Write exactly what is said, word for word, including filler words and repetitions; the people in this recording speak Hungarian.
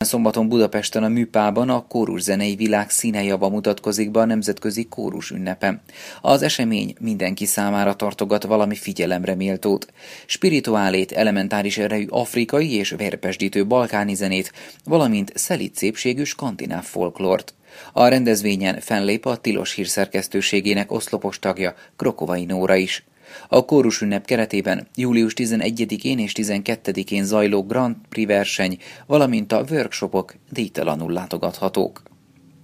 Szombaton Budapesten a Műpában a kóruszenei világ színejava mutatkozik be a nemzetközi kórus ünnepen. Az esemény mindenki számára tartogat valami figyelemre méltót. Spirituálét, elementáris erejű afrikai és vérpesdítő balkáni zenét, valamint szelíd szépségű skandináv folklort. A rendezvényen fennlép a Tilos hírszerkesztőségének oszlopos tagja, Krokovai Nóra is. A kórusünnep keretében július tizenegyedikén és tizenkettedikén zajló Grand Prix verseny, valamint a workshopok díjtalanul látogathatók.